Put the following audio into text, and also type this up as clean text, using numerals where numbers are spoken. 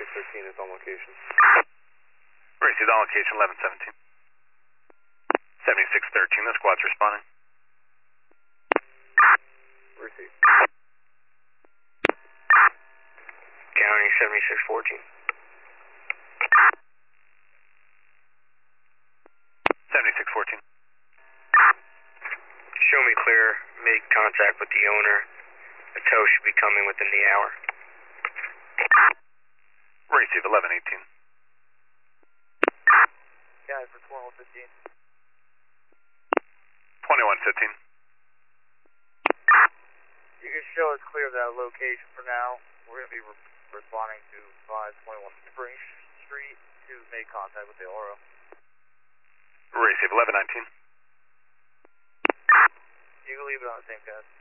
1113 is on location. Received on location 1117. 7613, the squad's responding. Received. County 7614. 7614. Show me clear. Make contact with the owner. A tow should be coming within the hour. Receive 1118. Guys, for 2115. 2115. You can show us clear of that location for now. We're going to be responding to 521 Spring Street to make contact with the Oro. Receive 1119. You can leave it on the same path.